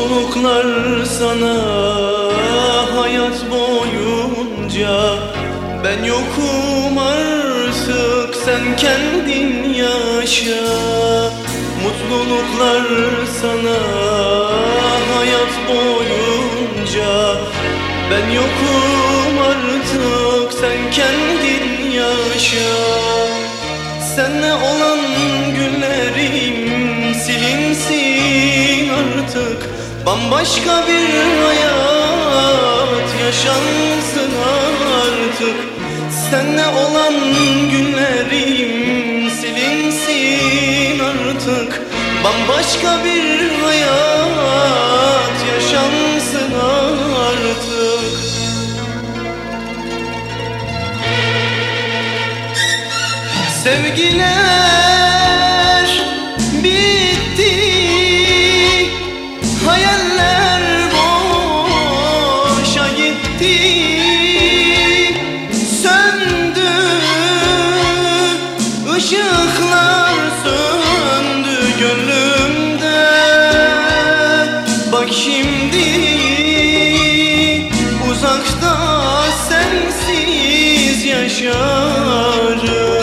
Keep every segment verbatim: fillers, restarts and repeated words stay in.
Mutluluklar sana hayat boyunca. Ben yokum artık, sen kendin yaşa. Mutluluklar sana hayat boyunca. Ben yokum artık, sen kendin yaşa. Seninle olan günlerim silinsin artık. Bambaşka bir hayat yaşansın artık. Seninle olan günlerim silinsin artık. Bambaşka bir hayat yaşansın artık. Sevgiler bitti, hayaller boşa gitti. Söndü, ışıklar söndü gönlümde. Bak şimdi uzakta sensiz yaşarım.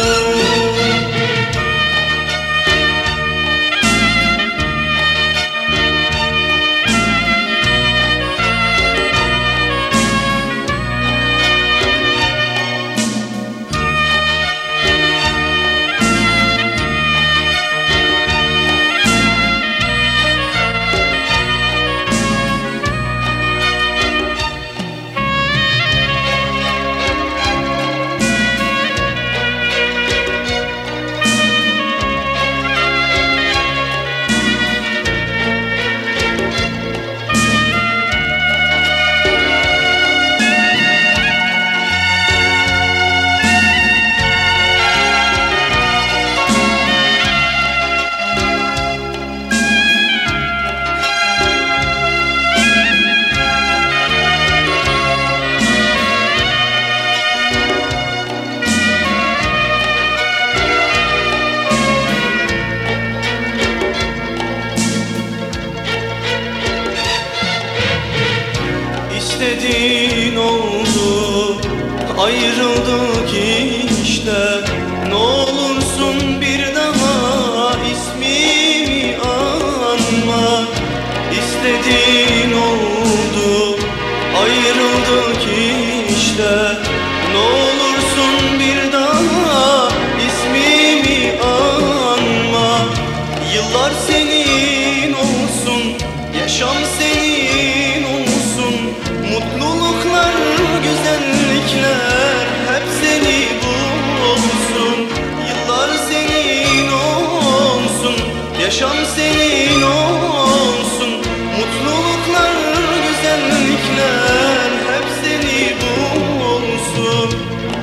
İstediğin oldu, ayrıldık işte. Ne olursun bir daha ismimi anma. İstediğin oldu, ayrıldık işte. Ne olursun bir daha ismimi anma. Yıllar senin olsun, yaşam senin olsun. Mutluluklar, güzellikler hep seni bulsun. Yıllar senin olsun, yaşam senin olsun. Mutluluklar, güzellikler hep seni bulsun.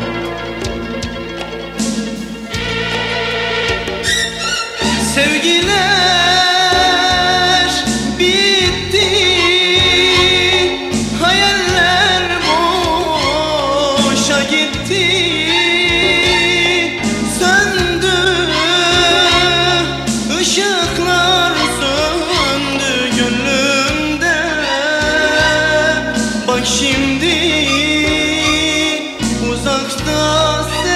Sevgiler bitti, hayaller boşa gitti. Söndü, ışıklar söndü gönlümde. Bak şimdi uzakta